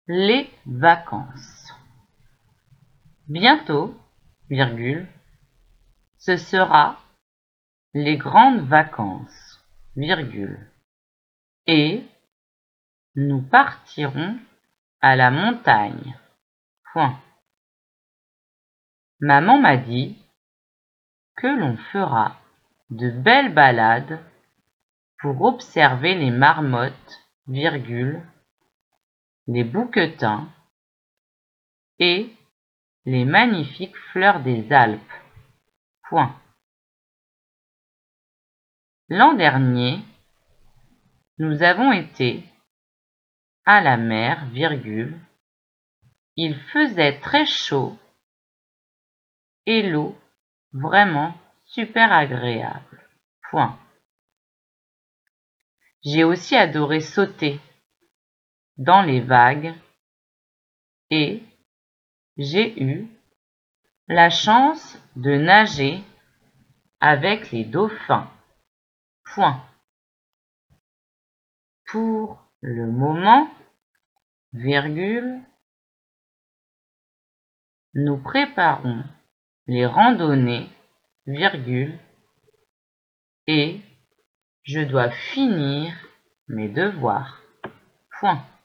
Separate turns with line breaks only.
Les vacances. Bientôt, virgule, ce sera les grandes vacances, virgule, et nous partirons à la montagne, point. Maman m'a dit que l'on fera de belles balades pour observer les marmottes, virgule, les bouquetins et les magnifiques fleurs des Alpes, point. L'an dernier, nous avons été à la mer, virgule, il faisait très chaud et l'eau vraiment super agréable, point. J'ai aussi adoré sauter dans les vagues et j'ai eu la chance de nager avec les dauphins, point. Pour le moment, virgule, nous préparons les randonnées, virgule, et je dois finir mes devoirs, point.